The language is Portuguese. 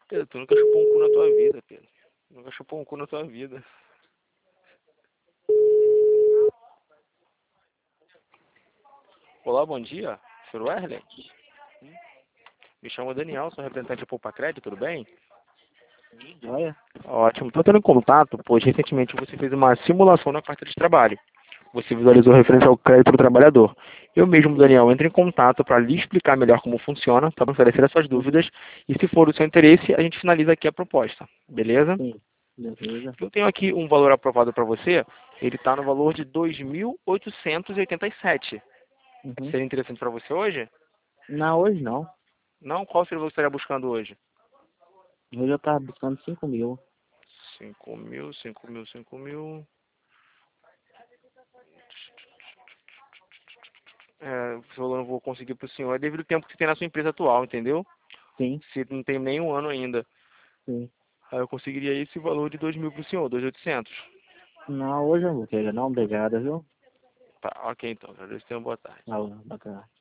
Pedro, tu nunca chupou um cu na tua vida, Pedro. Nunca chupou um cu na tua vida. Olá, bom dia. Sr. Werley? Me chamo Daniel, sou representante da Poupa Crédito, tudo bem? Olha, Ótimo. Estou tendo contato, pois recentemente você fez uma simulação na carteira de trabalho. Você visualizou referente ao crédito do trabalhador. Eu mesmo, Daniel, entro em contato para lhe explicar melhor como funciona, para esclarecer as suas dúvidas, e se for do seu interesse, a gente finaliza aqui a proposta. Beleza? sim, beleza. Eu tenho aqui um valor aprovado para você, ele está no valor de 2.887. Uhum. Seria interessante para você hoje? Não, hoje não. Não? Qual seria você estaria buscando hoje? Hoje eu tava buscando 5.000. 5.000, 5.000, 5.000. Esse valor eu não vou conseguir para o senhor, é devido ao tempo que você tem na sua empresa atual, entendeu? Sim, Se não tem nenhum ano ainda. sim. Aí eu conseguiria esse valor de 2.000 para o senhor, 2.800. Não, hoje eu não vou querer não, obrigado, viu? Tá, ok então, agradeço, tenha uma boa tarde. Ah, bacana.